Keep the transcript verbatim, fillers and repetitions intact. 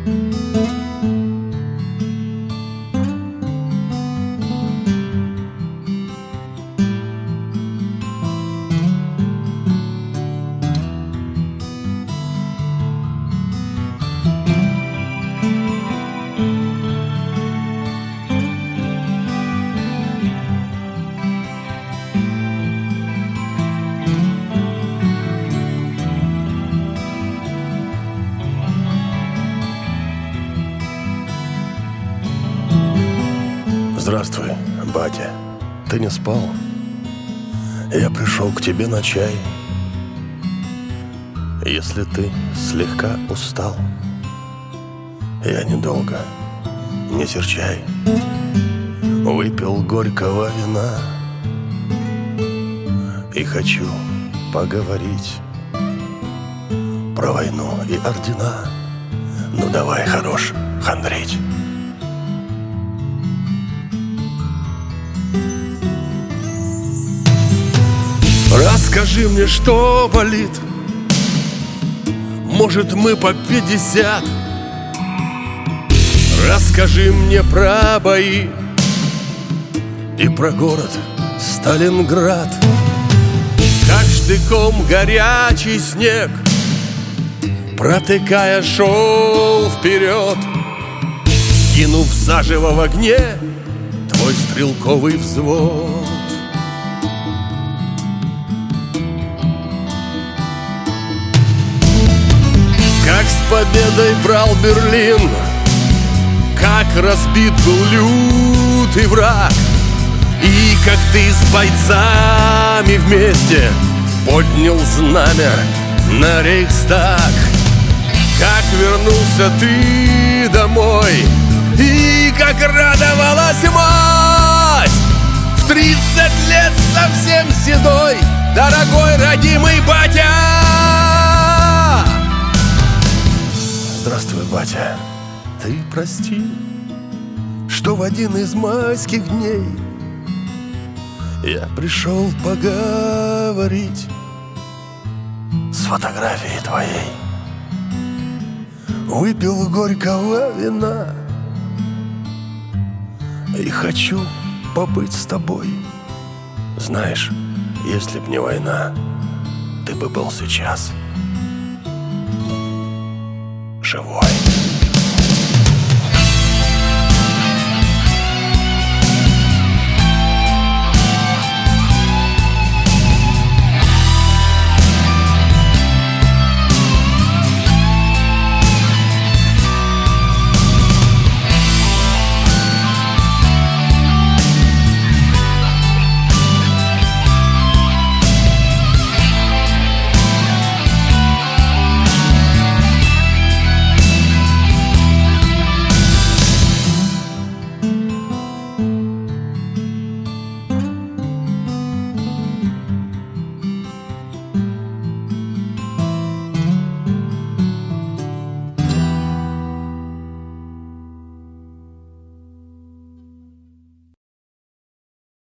Здравствуй, батя. Ты не спал? Я пришел к тебе на чай. Если ты слегка устал, я недолго, не серчай. Выпил горького вина и хочу поговорить про войну и ордена. Ну давай, хорош хандрить. Расскажи мне, что болит. Может, мы по пятьдесят. Расскажи мне про бои и про город Сталинград. Как штыком горячий снег, протыкая, шел вперед, скинув заживо в огне твой стрелковый взвод. Как с победой брал Берлин, как разбит был лютый враг, и как ты с бойцами вместе поднял знамя на Рейхстаг. Как вернулся ты домой, и как радовалась мать, в тридцать лет совсем седой, дорогой родимый батя. Здравствуй, батя. Ты прости, что в один из майских дней я пришел поговорить с фотографией твоей. Выпил горького вина и хочу побыть с тобой. Знаешь, если б не война, ты бы был сейчас живой.